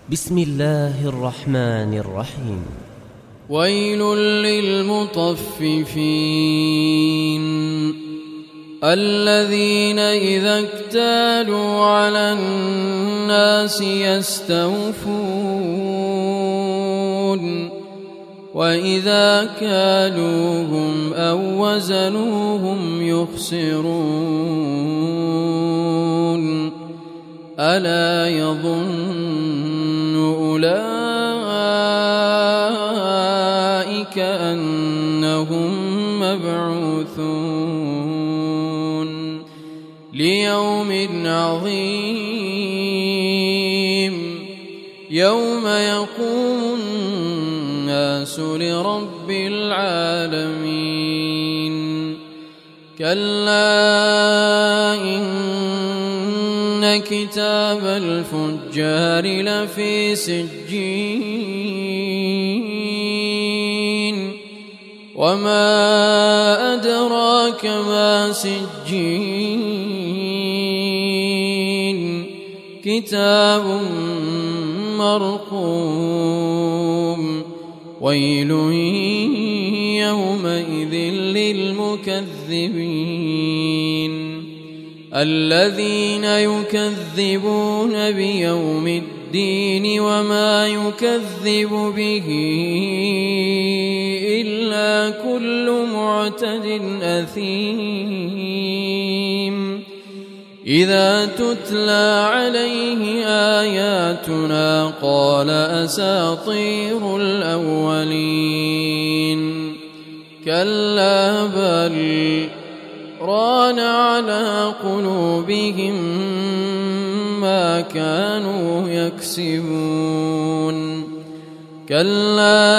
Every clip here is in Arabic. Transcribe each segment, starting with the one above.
بسم الله الرحمن الرحيم. ويل للمطففين الذين إذا اكتالوا على الناس يستوفون وإذا كالوهم أو وزنوهم يخسرون ألا يظن أولئك أنهم مبعوثون ليوم عظيم يوم يقوم الناس لرب العالمين كلا إن كتاب الفجار لفي سجين وما أدراك ما سجين كتاب مرقوم ويل يومئذ للمكذبين الذين يكذبون بيوم الدين وما يكذب به إلا كل معتد أثيم إذا تتلى عليه آياتنا قال أساطير الأولين كلا بل ران على قلوبهم ما كانوا يكسبون كلا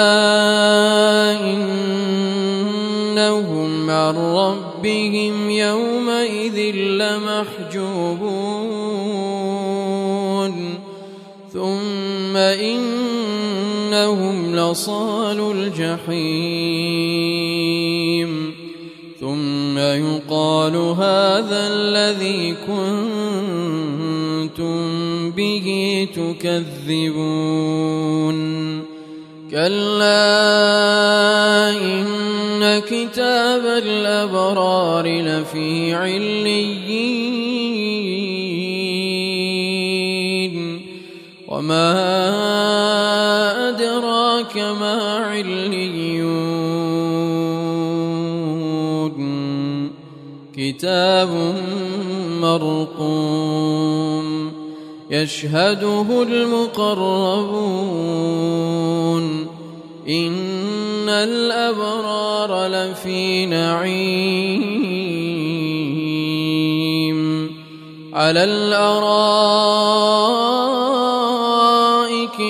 إنهم عن ربهم يومئذ لمحجوبون ثم إنهم لصالو الجحيم ثم يقال هذا الذي كنتم به تكذبون كلا إن كتاب الأبرار لفي عليين وما أدراك ما عليون كتاب مرقوم يشهده المقربون إن الأبرار لفي نعيم على الأرائك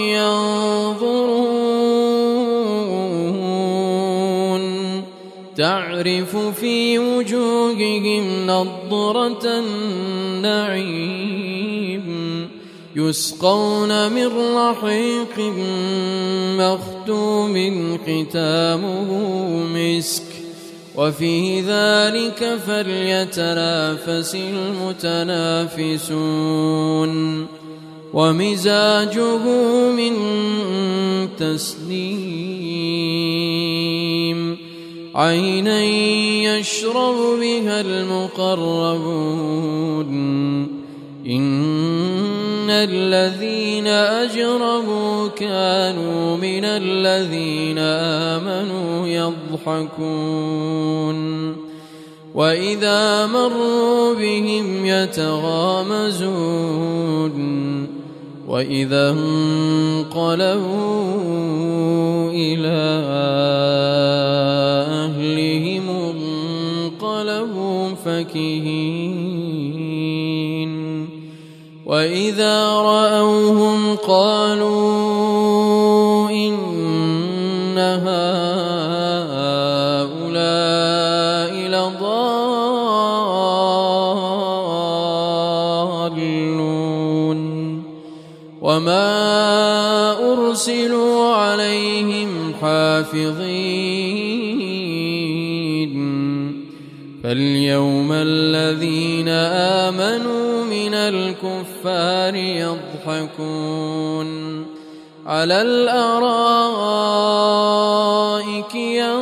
ينظرون تعرف في وجوههم نضرة النعيم يسقون من رحيق مختوم ختامه مسك وفي ذلك فليتنافس المتنافسون ومزاجه من تسنيم عينا يشرب بها المقربون إن الذين أجرموا كانوا من الذين آمنوا يضحكون وإذا مروا بهم يتغامزون وإذا انقلبوا إلى أهلهم انقلبوا فكهين وإذا رأوهم قالوا إن هؤلاء لضالون وما أرسلوا عليهم حافظين فاليوم الذين آمنوا من الكفار يضحكون على الأرائك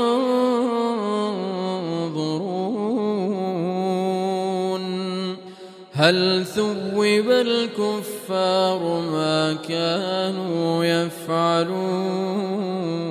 ينظرون هل ثوب الكفار ما كانوا يفعلون